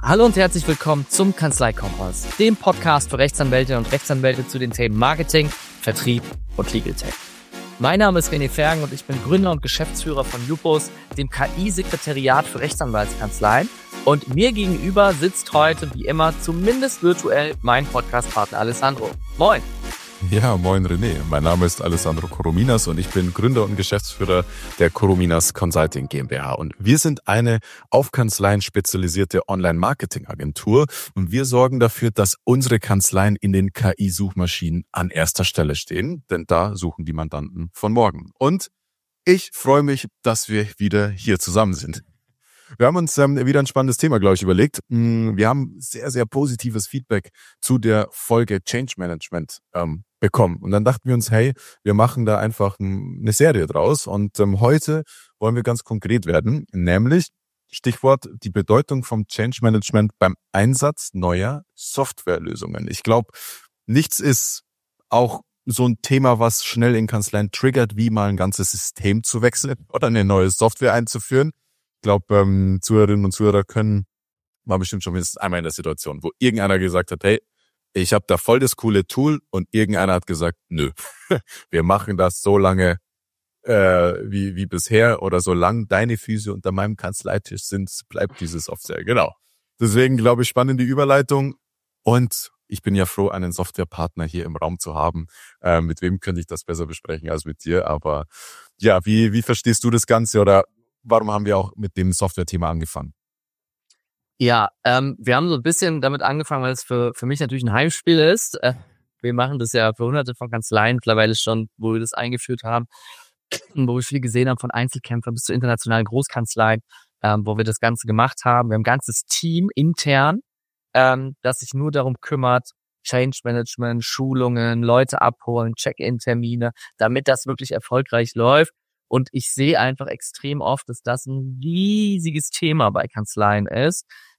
Hallo und herzlich willkommen zum Kanzlei-Kompass, dem Podcast für Rechtsanwälte und Rechtsanwälte zu den Themen Marketing, Vertrieb und Legal Tech. Mein Name ist René Fergen und ich bin Gründer und Geschäftsführer von Jupos, dem KI-Sekretariat für Rechtsanwaltskanzleien. Und mir gegenüber sitzt heute, wie immer, zumindest virtuell, mein Podcast-Partner Alessandro. Moin! Ja, moin René. Mein Name ist Alessandro Corominas und ich bin Gründer und Geschäftsführer der Corominas Consulting GmbH. Und wir sind eine auf Kanzleien spezialisierte Online-Marketing-Agentur und wir sorgen dafür, dass unsere Kanzleien in den KI-Suchmaschinen an erster Stelle stehen, denn da suchen die Mandanten von morgen. Und ich freue mich, dass wir wieder hier zusammen sind. Wir haben uns wieder ein spannendes Thema, glaube ich, überlegt. Wir haben sehr, sehr positives Feedback zu der Folge Change Management bekommen. Und dann dachten wir uns, hey, wir machen da einfach eine Serie draus. Und heute wollen wir ganz konkret werden, nämlich Stichwort die Bedeutung vom Change Management beim Einsatz neuer Softwarelösungen. Ich glaube, nichts ist auch so ein Thema, was schnell in Kanzleien triggert, wie mal ein ganzes System zu wechseln oder eine neue Software einzuführen. Ich glaube, Zuhörerinnen und Zuhörer war bestimmt schon mindestens einmal in der Situation, wo irgendeiner gesagt hat, hey, ich habe da voll das coole Tool und irgendeiner hat gesagt, nö, wir machen das so lange wie bisher oder solange deine Füße unter meinem Kanzleitisch sind, bleibt diese Software. Genau. Deswegen glaube ich, spannende Überleitung und ich bin ja froh, einen Softwarepartner hier im Raum zu haben. Mit wem könnte ich das besser besprechen als mit dir? Aber ja, wie verstehst du das Ganze oder warum haben wir auch mit dem Software-Thema angefangen? Ja, wir haben so ein bisschen damit angefangen, weil es für mich natürlich ein Heimspiel ist. Wir machen das ja für hunderte von Kanzleien mittlerweile schon, wo wir das eingeführt haben, wo wir viel gesehen haben, von Einzelkämpfern bis zu internationalen Großkanzleien, wo wir das Ganze gemacht haben. Wir haben ein ganzes Team intern, das sich nur darum kümmert, Change Management, Schulungen, Leute abholen, Check-in-Termine, damit das wirklich erfolgreich läuft. Und ich sehe einfach extrem oft, dass das ein riesiges Thema bei Kanzleien ist,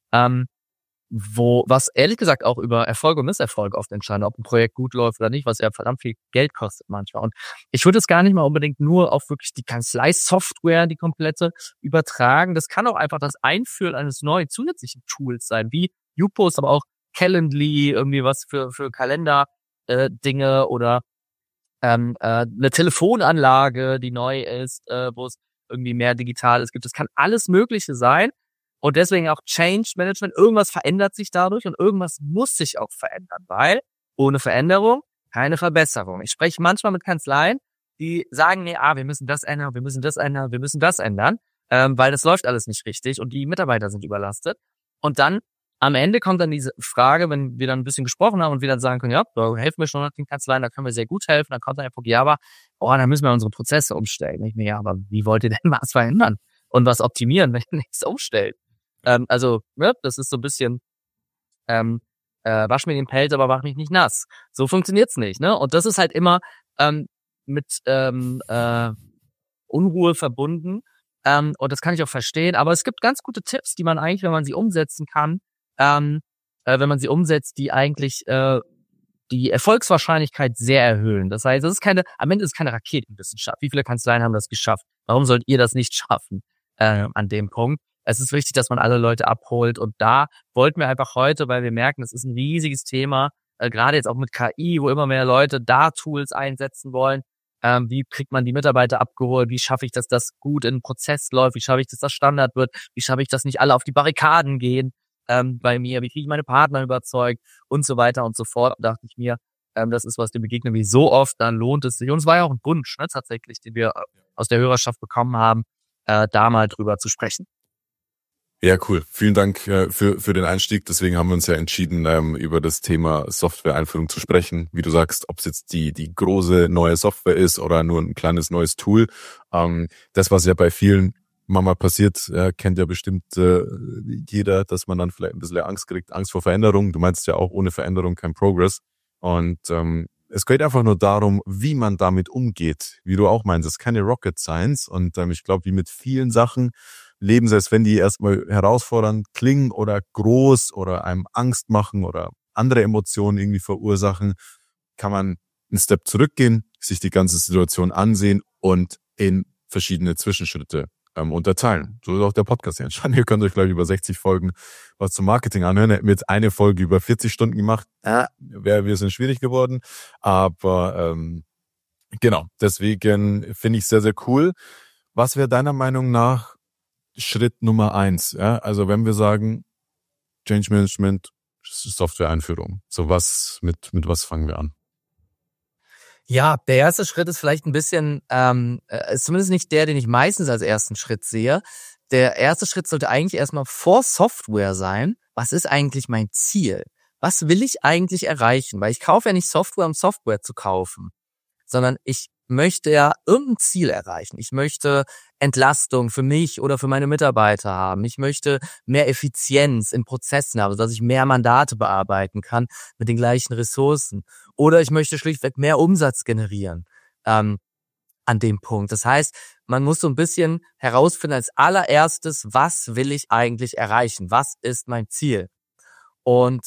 was ehrlich gesagt auch über Erfolg und Misserfolg oft entscheidet, ob ein Projekt gut läuft oder nicht, was ja verdammt viel Geld kostet manchmal. Und ich würde es gar nicht mal unbedingt nur auf wirklich die Kanzlei-Software, die komplette, übertragen. Das kann auch einfach das Einführen eines neuen zusätzlichen Tools sein, wie Jupos, aber auch Calendly, irgendwie was für Kalender Dinge oder eine Telefonanlage, die neu ist, wo es irgendwie mehr Digitales gibt. Das kann alles Mögliche sein und deswegen auch Change Management. Irgendwas verändert sich dadurch und irgendwas muss sich auch verändern, weil ohne Veränderung keine Verbesserung. Ich spreche manchmal mit Kanzleien, die sagen, nee, wir müssen das ändern, wir müssen das ändern, wir müssen das ändern, weil das läuft alles nicht richtig und die Mitarbeiter sind überlastet. Und dann am Ende kommt dann diese Frage, wenn wir dann ein bisschen gesprochen haben und wir dann sagen können, ja, da helfen wir schon den Kanzleien, da können wir sehr gut helfen. Dann kommt dann einfach, ja, aber dann müssen wir unsere Prozesse umstellen. Ich mir, ja, aber wie wollt ihr denn was verändern und was optimieren, wenn ihr nichts umstellt? Das ist so ein bisschen wasch mir den Pelz, aber mach mich nicht nass. So funktioniert's nicht, ne? Und das ist halt immer mit Unruhe verbunden. Und das kann ich auch verstehen. Aber es gibt ganz gute Tipps, die man eigentlich, wenn man sie umsetzen kann, wenn man sie umsetzt, die eigentlich die Erfolgswahrscheinlichkeit sehr erhöhen. Das heißt, am Ende ist es keine Raketenwissenschaft. Wie viele Kanzleien haben das geschafft? Warum sollt ihr das nicht schaffen an dem Punkt? Es ist wichtig, dass man alle Leute abholt. Und da wollten wir einfach heute, weil wir merken, das ist ein riesiges Thema, gerade jetzt auch mit KI, wo immer mehr Leute da Tools einsetzen wollen. Wie kriegt man die Mitarbeiter abgeholt? Wie schaffe ich, dass das gut in den Prozess läuft? Wie schaffe ich, dass das Standard wird? Wie schaffe ich, dass nicht alle auf die Barrikaden gehen bei mir? Wie kriege ich meine Partner überzeugt? Und so weiter und so fort. Da dachte ich mir, das ist was, dem begegnen wir so oft, dann lohnt es sich. Und es war ja auch ein Wunsch, ne, tatsächlich, den wir aus der Hörerschaft bekommen haben, da mal drüber zu sprechen. Ja, cool. Vielen Dank für den Einstieg. Deswegen haben wir uns ja entschieden, über das Thema Software-Einführung zu sprechen. Wie du sagst, ob es jetzt die große neue Software ist oder nur ein kleines neues Tool. Das, was ja bei vielen mal passiert, kennt ja bestimmt jeder, dass man dann vielleicht ein bisschen Angst kriegt, Angst vor Veränderung. Du meinst ja auch, ohne Veränderung kein Progress. Und es geht einfach nur darum, wie man damit umgeht. Wie du auch meinst, es ist keine Rocket Science. Und ich glaube, wie mit vielen Sachen, Leben, selbst wenn die erstmal herausfordernd klingen oder groß oder einem Angst machen oder andere Emotionen irgendwie verursachen, kann man einen Step zurückgehen, sich die ganze Situation ansehen und in verschiedene Zwischenschritte unterteilen. So ist auch der Podcast hier entstanden. Ihr könnt euch gleich über 60 Folgen was zum Marketing anhören. Hätten wir jetzt eine Folge über 40 Stunden gemacht, wir sind schwierig geworden. Aber genau, deswegen finde ich sehr, sehr cool. Was wäre deiner Meinung nach Schritt Nummer 1? Ja? Also wenn wir sagen, Change Management, Software-Einführung. So mit was fangen wir an? Ja, der erste Schritt ist vielleicht ein bisschen, ist zumindest nicht der, den ich meistens als ersten Schritt sehe. Der erste Schritt sollte eigentlich erstmal vor Software sein. Was ist eigentlich mein Ziel? Was will ich eigentlich erreichen? Weil ich kaufe ja nicht Software, um Software zu kaufen, sondern ich möchte ja irgendein Ziel erreichen. Ich möchte Entlastung für mich oder für meine Mitarbeiter haben. Ich möchte mehr Effizienz in Prozessen haben, sodass ich mehr Mandate bearbeiten kann mit den gleichen Ressourcen. Oder ich möchte schlichtweg mehr Umsatz generieren an dem Punkt. Das heißt, man muss so ein bisschen herausfinden als allererstes, was will ich eigentlich erreichen? Was ist mein Ziel? Und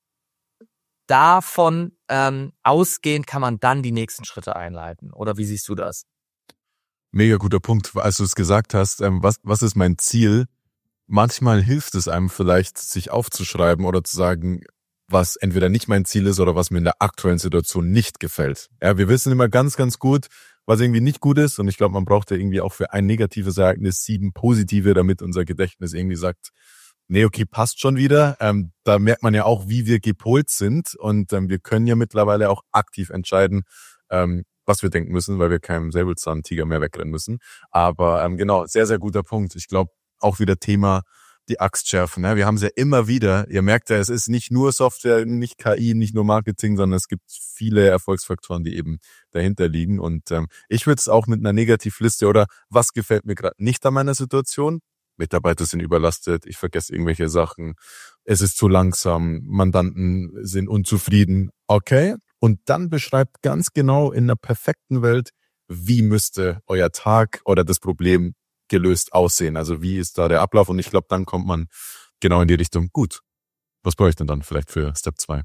davon ausgehend kann man dann die nächsten Schritte einleiten. Oder wie siehst du das? Mega guter Punkt. Als du es gesagt hast, was ist mein Ziel? Manchmal hilft es einem vielleicht, sich aufzuschreiben oder zu sagen, was entweder nicht mein Ziel ist oder was mir in der aktuellen Situation nicht gefällt. Ja, wir wissen immer ganz, ganz gut, was irgendwie nicht gut ist. Und ich glaube, man braucht ja irgendwie auch für ein negatives Ereignis 7 positive, damit unser Gedächtnis irgendwie sagt, nee, okay, passt schon wieder. Da merkt man ja auch, wie wir gepolt sind. Und wir können ja mittlerweile auch aktiv entscheiden, was wir denken müssen, weil wir keinem Säbelzahntiger mehr wegrennen müssen. Aber genau, sehr, sehr guter Punkt. Ich glaube, auch wieder Thema die Axt schärfen. Ne? Wir haben es ja immer wieder. Ihr merkt ja, es ist nicht nur Software, nicht KI, nicht nur Marketing, sondern es gibt viele Erfolgsfaktoren, die eben dahinter liegen. Und ich würde es auch mit einer Negativliste oder was gefällt mir gerade nicht an meiner Situation? Mitarbeiter sind überlastet, ich vergesse irgendwelche Sachen, es ist zu langsam, Mandanten sind unzufrieden. Okay, und dann beschreibt ganz genau in einer perfekten Welt, wie müsste euer Tag oder das Problem gelöst aussehen. Also wie ist da der Ablauf? Und ich glaube, dann kommt man genau in die Richtung, gut, was brauche ich denn dann vielleicht für Step 2?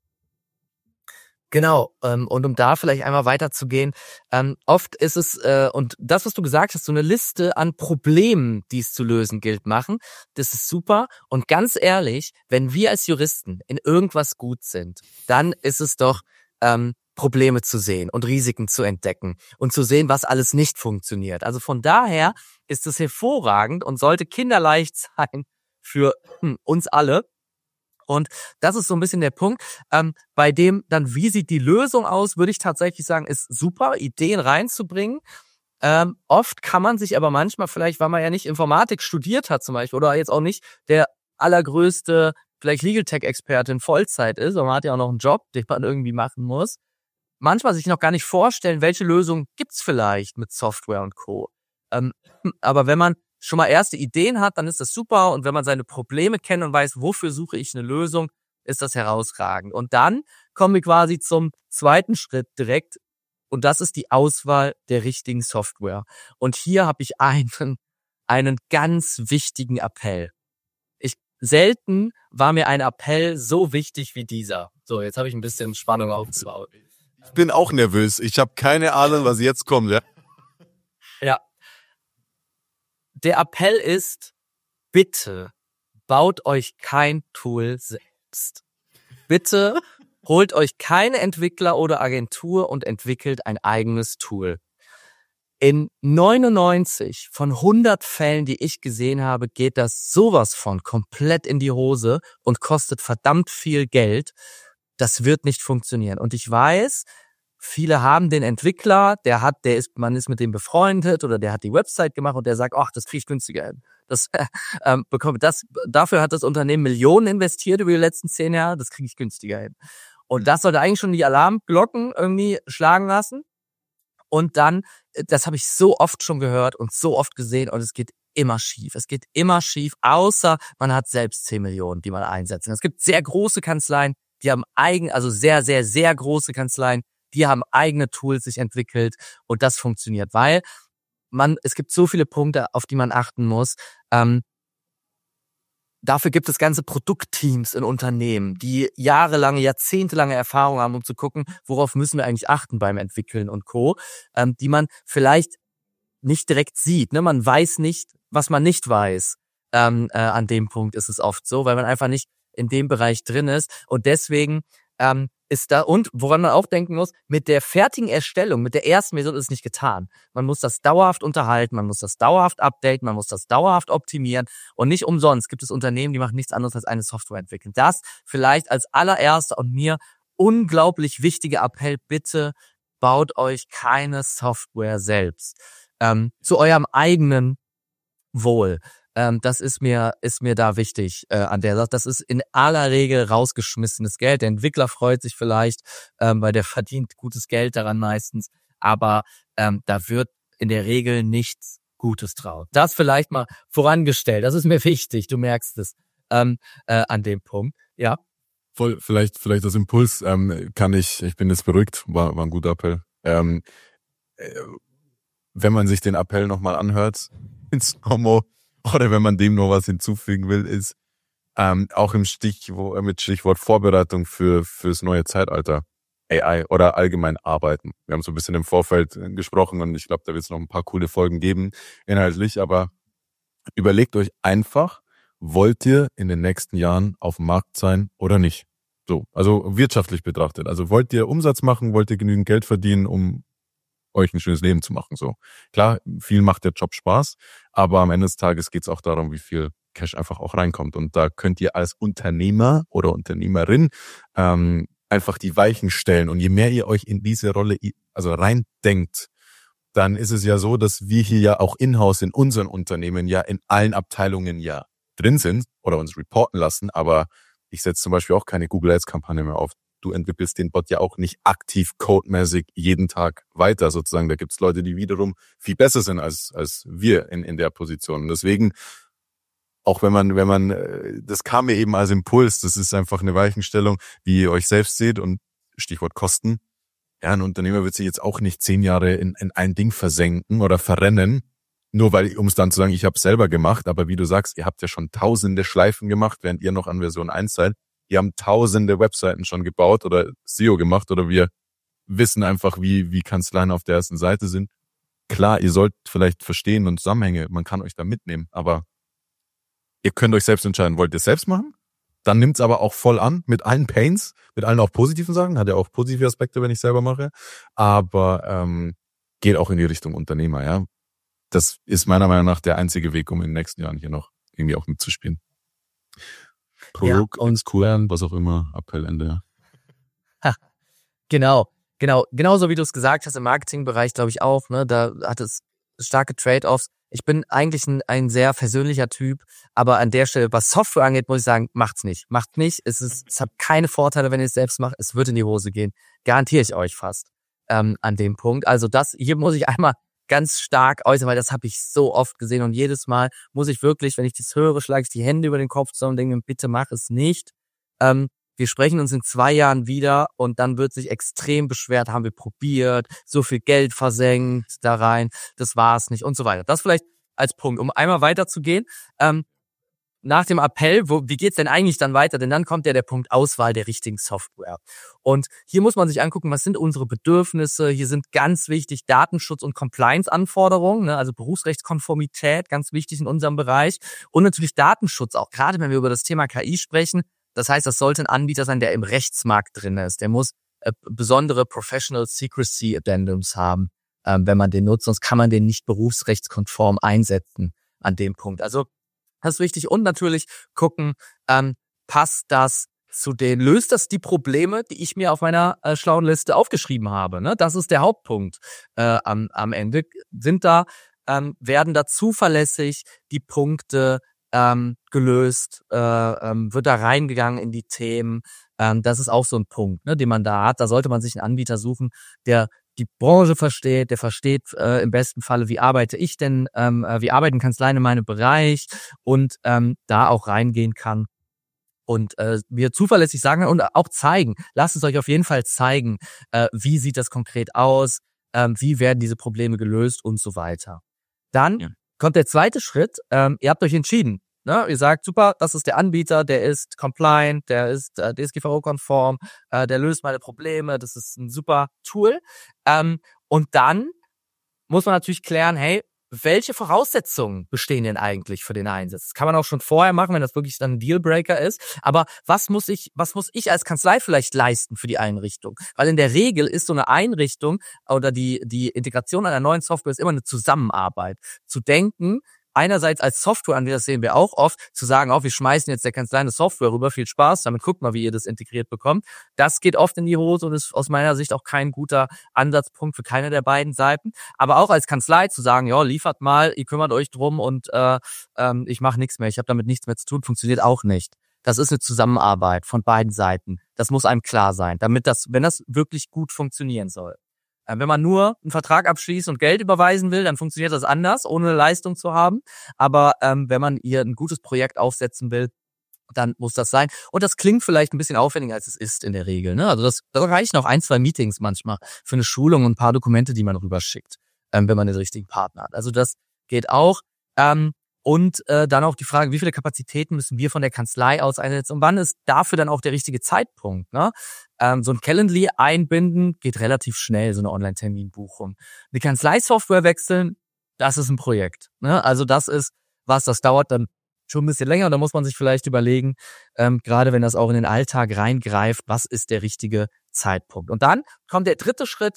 Genau, und um da vielleicht einmal weiterzugehen, oft ist es, und das, was du gesagt hast, so eine Liste an Problemen, die es zu lösen gilt, machen, das ist super. Und ganz ehrlich, wenn wir als Juristen in irgendwas gut sind, dann ist es doch, Probleme zu sehen und Risiken zu entdecken und zu sehen, was alles nicht funktioniert. Also von daher ist es hervorragend und sollte kinderleicht sein für uns alle. Und das ist so ein bisschen der Punkt, bei dem dann, wie sieht die Lösung aus, würde ich tatsächlich sagen, ist super, Ideen reinzubringen. Oft kann man sich aber manchmal vielleicht, weil man ja nicht Informatik studiert hat zum Beispiel oder jetzt auch nicht der allergrößte vielleicht Legal Tech-Experte in Vollzeit ist, und man hat ja auch noch einen Job, den man irgendwie machen muss, manchmal sich noch gar nicht vorstellen, welche Lösung gibt's vielleicht mit Software und Co. Aber wenn man schon mal erste Ideen hat, dann ist das super. Und wenn man seine Probleme kennt und weiß, wofür suche ich eine Lösung, ist das herausragend. Und dann kommen wir quasi zum zweiten Schritt direkt. Und das ist die Auswahl der richtigen Software. Und hier habe ich einen ganz wichtigen Appell. Selten war mir ein Appell so wichtig wie dieser. So, jetzt habe ich ein bisschen Spannung aufgebaut. Ich bin auch nervös. Ich habe keine Ahnung, was jetzt kommt. Ja. Ja. Der Appell ist, bitte baut euch kein Tool selbst. Bitte holt euch keine Entwickler oder Agentur und entwickelt ein eigenes Tool. In 99 von 100 Fällen, die ich gesehen habe, geht das sowas von komplett in die Hose und kostet verdammt viel Geld. Das wird nicht funktionieren. Und ich weiß, viele haben den Entwickler, man ist mit dem befreundet oder der hat die Website gemacht und der sagt, ach, das kriege ich günstiger hin. Dafür hat das Unternehmen Millionen investiert über die letzten 10 Jahre, das kriege ich günstiger hin. Und das sollte eigentlich schon die Alarmglocken irgendwie schlagen lassen. Und dann, das habe ich so oft schon gehört und so oft gesehen und es geht immer schief. Es geht immer schief, außer man hat selbst 10 Millionen, die man einsetzt. Es gibt sehr große Kanzleien, die haben also sehr, sehr, sehr große Kanzleien, die haben eigene Tools sich entwickelt und das funktioniert, weil es gibt so viele Punkte, auf die man achten muss. Dafür gibt es ganze Produktteams in Unternehmen, die jahrelange, jahrzehntelange Erfahrung haben, um zu gucken, worauf müssen wir eigentlich achten beim Entwickeln und Co., die man vielleicht nicht direkt sieht. Ne? Man weiß nicht, was man nicht weiß. An dem Punkt ist es oft so, weil man einfach nicht in dem Bereich drin ist. Und deswegen ist da, und woran man auch denken muss, mit der fertigen Erstellung, mit der ersten Version ist es nicht getan. Man muss das dauerhaft unterhalten, man muss das dauerhaft updaten, man muss das dauerhaft optimieren. Und nicht umsonst gibt es Unternehmen, die machen nichts anderes als eine Software entwickeln. Das vielleicht als allererster und mir unglaublich wichtige Appell: Bitte baut euch keine Software selbst. Zu eurem eigenen Wohl. Das ist mir da wichtig an der Sache. Das ist in aller Regel rausgeschmissenes Geld. Der Entwickler freut sich vielleicht, weil der verdient gutes Geld daran meistens. Aber da wird in der Regel nichts Gutes draus. Das vielleicht mal vorangestellt. Das ist mir wichtig. Du merkst es an dem Punkt. Ja. Voll, vielleicht das Impuls ich bin jetzt beruhigt, war ein guter Appell. Wenn man sich den Appell nochmal anhört ins Homo, oder wenn man dem noch was hinzufügen will, ist auch mit Stichwort Vorbereitung fürs neue Zeitalter, AI oder allgemein Arbeiten. Wir haben so ein bisschen im Vorfeld gesprochen und ich glaube, da wird es noch ein paar coole Folgen geben, inhaltlich, aber überlegt euch einfach, wollt ihr in den nächsten Jahren auf dem Markt sein oder nicht? So, also wirtschaftlich betrachtet. Also wollt ihr Umsatz machen, wollt ihr genügend Geld verdienen, um euch ein schönes Leben zu machen. So, klar, viel macht der Job Spaß, aber am Ende des Tages geht es auch darum, wie viel Cash einfach auch reinkommt. Und da könnt ihr als Unternehmer oder Unternehmerin einfach die Weichen stellen. Und je mehr ihr euch in diese Rolle reindenkt, dann ist es ja so, dass wir hier ja auch in-house in unseren Unternehmen ja in allen Abteilungen ja drin sind oder uns reporten lassen. Aber ich setze zum Beispiel auch keine Google Ads-Kampagne mehr auf. Du entwickelst den Bot ja auch nicht aktiv codemäßig jeden Tag weiter sozusagen. Da gibt's Leute, die wiederum viel besser sind als wir in der Position. Und deswegen, auch wenn man, das kam mir eben als Impuls, das ist einfach eine Weichenstellung, wie ihr euch selbst seht und Stichwort Kosten. Ja, ein Unternehmer wird sich jetzt auch nicht 10 Jahre in ein Ding versenken oder verrennen, nur weil, um es dann zu sagen, ich habe es selber gemacht. Aber wie du sagst, ihr habt ja schon tausende Schleifen gemacht, während ihr noch an Version 1 seid. Wir haben tausende Webseiten schon gebaut oder SEO gemacht oder wir wissen einfach, wie Kanzleien auf der ersten Seite sind. Klar, ihr sollt vielleicht verstehen und Zusammenhänge, man kann euch da mitnehmen, aber ihr könnt euch selbst entscheiden, wollt ihr es selbst machen? Dann nimmt's aber auch voll an, mit allen Pains, mit allen auch positiven Sachen, hat ja auch positive Aspekte, wenn ich selber mache, aber geht auch in die Richtung Unternehmer, ja. Das ist meiner Meinung nach der einzige Weg, um in den nächsten Jahren hier noch irgendwie auch mitzuspielen. Produkt, ja, und SQL, was auch immer, Appellende. Ja. Genauso wie du es gesagt hast, im Marketingbereich glaube ich auch, ne, da hat es starke Trade-offs. Ich bin eigentlich ein sehr versöhnlicher Typ, aber an der Stelle, was Software angeht, muss ich sagen, macht's nicht. Macht nicht, es hat keine Vorteile, wenn ihr es selbst macht, es wird in die Hose gehen. Garantiere ich euch fast an dem Punkt. Also hier muss ich einmal ganz stark äußern, weil das habe ich so oft gesehen und jedes Mal muss ich wirklich, wenn ich das höre, schlage ich die Hände über den Kopf zusammen und denke, bitte mach es nicht. Wir sprechen uns in 2 Jahren wieder und dann wird sich extrem beschwert, haben wir probiert, so viel Geld versenkt da rein, das war es nicht und so weiter. Das vielleicht als Punkt, um einmal weiterzugehen. Nach dem Appell, wie geht's denn eigentlich dann weiter? Denn dann kommt ja der Punkt Auswahl der richtigen Software. Und hier muss man sich angucken, was sind unsere Bedürfnisse? Hier sind ganz wichtig Datenschutz- und Compliance-Anforderungen, ne? Also Berufsrechtskonformität, ganz wichtig in unserem Bereich. Und natürlich Datenschutz, auch gerade wenn wir über das Thema KI sprechen. Das heißt, das sollte ein Anbieter sein, der im Rechtsmarkt drin ist. Der muss besondere Professional Secrecy Addendums haben, wenn man den nutzt. Sonst kann man den nicht berufsrechtskonform einsetzen an dem Punkt. Also das ist wichtig. Und natürlich gucken, passt das löst das die Probleme, die ich mir auf meiner schlauen Liste aufgeschrieben habe. Ne? Das ist der Hauptpunkt am Ende. Werden da zuverlässig die Punkte gelöst, wird da reingegangen in die Themen. Das ist auch so ein Punkt, ne, den man da hat. Da sollte man sich einen Anbieter suchen, der die Branche versteht, der versteht im besten Falle, wie arbeite ich denn, wie arbeiten Kanzleien in meinem Bereich und da auch reingehen kann und mir zuverlässig sagen und auch zeigen. Lasst es euch auf jeden Fall zeigen, wie sieht das konkret aus, wie werden diese Probleme gelöst und so weiter. Dann kommt der zweite Schritt. Ihr habt euch entschieden. Ne? Ihr sagt, super, das ist der Anbieter, der ist compliant, der ist DSGVO-konform, der löst meine Probleme, das ist ein super Tool. Und dann muss man natürlich klären, hey, welche Voraussetzungen bestehen denn eigentlich für den Einsatz? Das kann man auch schon vorher machen, wenn das wirklich dann ein Dealbreaker ist. Aber was muss ich als Kanzlei vielleicht leisten für die Einrichtung? Weil in der Regel ist so eine Einrichtung oder die Integration einer neuen Software ist immer eine Zusammenarbeit. Zu denken, einerseits als Softwareanbieter, das sehen wir auch oft, zu sagen, wir schmeißen jetzt der Kanzlei eine Software rüber, viel Spaß, damit guckt mal, wie ihr das integriert bekommt. Das geht oft in die Hose und ist aus meiner Sicht auch kein guter Ansatzpunkt für keine der beiden Seiten. Aber auch als Kanzlei zu sagen, liefert mal, ihr kümmert euch drum und ich mache nichts mehr, ich habe damit nichts mehr zu tun, funktioniert auch nicht. Das ist eine Zusammenarbeit von beiden Seiten. Das muss einem klar sein, damit wenn das wirklich gut funktionieren soll. Wenn man nur einen Vertrag abschließt und Geld überweisen will, dann funktioniert das anders, ohne eine Leistung zu haben. Aber wenn man hier ein gutes Projekt aufsetzen will, dann muss das sein. Und das klingt vielleicht ein bisschen aufwendiger, als es ist in der Regel. Ne? Also das reichen auch 1, 2 Meetings manchmal für eine Schulung und ein paar Dokumente, die man rüberschickt, wenn man den richtigen Partner hat. Also das geht auch. Und dann auch die Frage, wie viele Kapazitäten müssen wir von der Kanzlei aus einsetzen und wann ist dafür dann auch der richtige Zeitpunkt? Ne? So ein Calendly einbinden geht relativ schnell, so eine Online-Terminbuchung. Eine Kanzleisoftware wechseln, das ist ein Projekt. Ne? Also das dauert dann schon ein bisschen länger und da muss man sich vielleicht überlegen, gerade wenn das auch in den Alltag reingreift, was ist der richtige Zeitpunkt? Und dann kommt der dritte Schritt,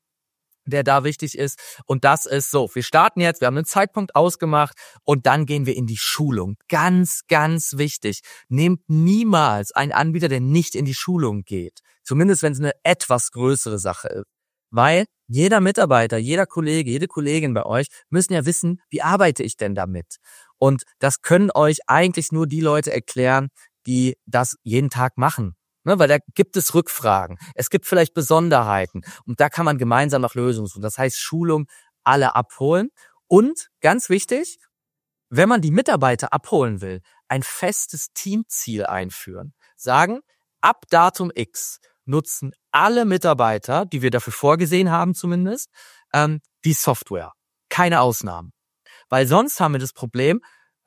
der da wichtig ist. Und das ist so, wir starten jetzt, wir haben einen Zeitpunkt ausgemacht und dann gehen wir in die Schulung. Ganz, ganz wichtig. Nehmt niemals einen Anbieter, der nicht in die Schulung geht. Zumindest, wenn es eine etwas größere Sache ist. Weil jeder Mitarbeiter, jeder Kollege, jede Kollegin bei euch müssen ja wissen, wie arbeite ich denn damit? Und das können euch eigentlich nur die Leute erklären, die das jeden Tag machen. Ne, weil da gibt es Rückfragen. Es gibt vielleicht Besonderheiten. Und da kann man gemeinsam nach Lösungen suchen. Das heißt, Schulung alle abholen. Und ganz wichtig, wenn man die Mitarbeiter abholen will, ein festes Teamziel einführen. Sagen, ab Datum X nutzen alle Mitarbeiter, die wir dafür vorgesehen haben zumindest, die Software. Keine Ausnahmen. Weil sonst haben wir das Problem,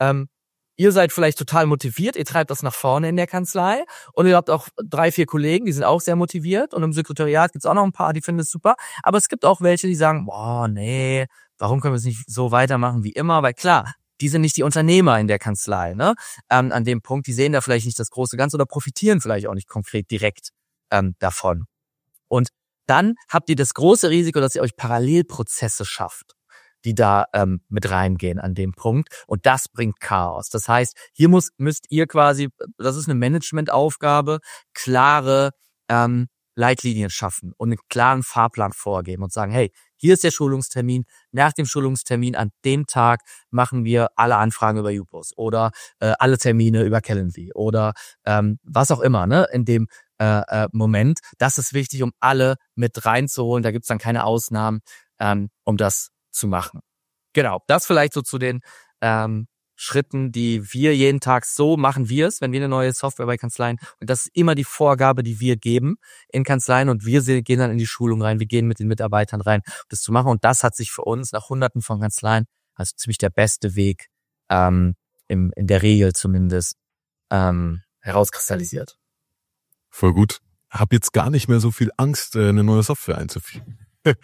ihr seid vielleicht total motiviert, ihr treibt das nach vorne in der Kanzlei und ihr habt auch 3, 4 Kollegen, die sind auch sehr motiviert und im Sekretariat gibt's auch noch ein paar, die finden es super, aber es gibt auch welche, die sagen, nee, warum können wir es nicht so weitermachen wie immer, weil klar, die sind nicht die Unternehmer in der Kanzlei, ne? An dem Punkt, die sehen da vielleicht nicht das große Ganze oder profitieren vielleicht auch nicht konkret direkt davon. Und dann habt ihr das große Risiko, dass ihr euch Parallelprozesse schafft, die da mit reingehen an dem Punkt. Und das bringt Chaos. Das heißt, hier müsst ihr quasi, das ist eine Managementaufgabe, klare Leitlinien schaffen und einen klaren Fahrplan vorgeben und sagen, hey, hier ist der Schulungstermin, nach dem Schulungstermin an dem Tag machen wir alle Anfragen über UPOS oder alle Termine über Calendly oder was auch immer, ne, in dem Moment. Das ist wichtig, um alle mit reinzuholen. Da gibt's dann keine Ausnahmen, um das zu machen. Genau, das vielleicht so zu den Schritten, die wir jeden Tag, so machen wir es, wenn wir eine neue Software bei Kanzleien, und das ist immer die Vorgabe, die wir geben in Kanzleien und wir gehen dann in die Schulung rein, wir gehen mit den Mitarbeitern rein, das zu machen und das hat sich für uns nach Hunderten von Kanzleien als ziemlich der beste Weg in der Regel zumindest herauskristallisiert. Voll gut. Hab jetzt gar nicht mehr so viel Angst, eine neue Software einzuführen.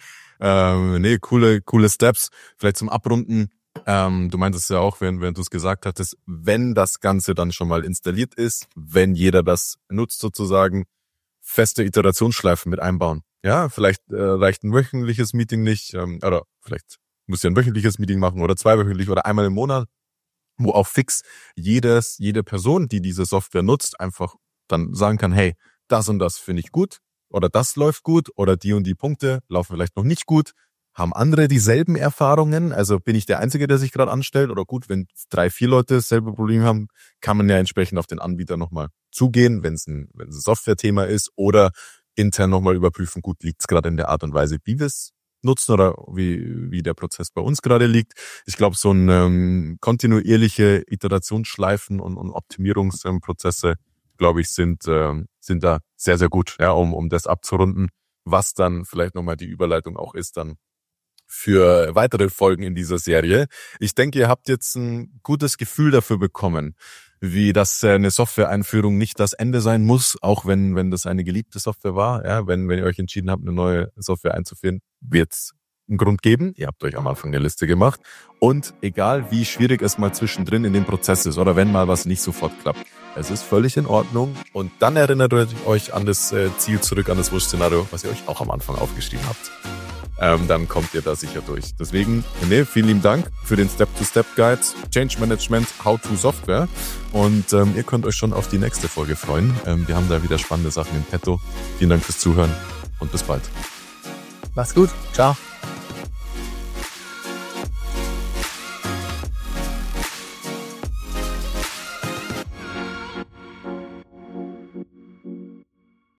Coole Steps. Vielleicht zum Abrunden. Du meintest ja auch, während du es gesagt hattest, wenn das Ganze dann schon mal installiert ist, wenn jeder das nutzt sozusagen, feste Iterationsschleifen mit einbauen. Ja, vielleicht reicht ein wöchentliches Meeting nicht, oder vielleicht müsst ihr ein wöchentliches Meeting machen oder 2-wöchentlich oder einmal im Monat, wo auch fix jede Person, die diese Software nutzt, einfach dann sagen kann, hey, das und das finde ich gut oder das läuft gut oder die und die Punkte laufen vielleicht noch nicht gut. Haben andere dieselben Erfahrungen? Also bin ich der Einzige, der sich gerade anstellt? Oder gut, wenn 3, 4 Leute dasselbe Problem haben, kann man ja entsprechend auf den Anbieter nochmal zugehen, wenn es ein Software-Thema ist oder intern nochmal überprüfen, gut, liegt es gerade in der Art und Weise, wie wir es nutzen oder wie der Prozess bei uns gerade liegt. Ich glaube, so ein kontinuierliche Iterationsschleifen und Optimierungsprozesse, glaube ich, sind da sehr, sehr gut, ja, um das abzurunden, was dann vielleicht nochmal die Überleitung auch ist dann für weitere Folgen in dieser Serie. Ich denke, ihr habt jetzt ein gutes Gefühl dafür bekommen, wie das eine Software-Einführung nicht das Ende sein muss, auch wenn das eine geliebte Software war. Ja, wenn ihr euch entschieden habt, eine neue Software einzuführen, wird's einen Grund geben. Ihr habt euch am Anfang eine Liste gemacht. Und egal, wie schwierig es mal zwischendrin in dem Prozess ist oder wenn mal was nicht sofort klappt, es ist völlig in Ordnung. Und dann erinnert euch an das Ziel zurück, an das Wunschszenario, was ihr euch auch am Anfang aufgeschrieben habt. Dann kommt ihr da sicher durch. Deswegen, René, vielen lieben Dank für den Step-to-Step-Guide, Change Management, How-to Software. Und ihr könnt euch schon auf die nächste Folge freuen. Wir haben da wieder spannende Sachen im Petto. Vielen Dank fürs Zuhören und bis bald. Mach's gut. Ciao.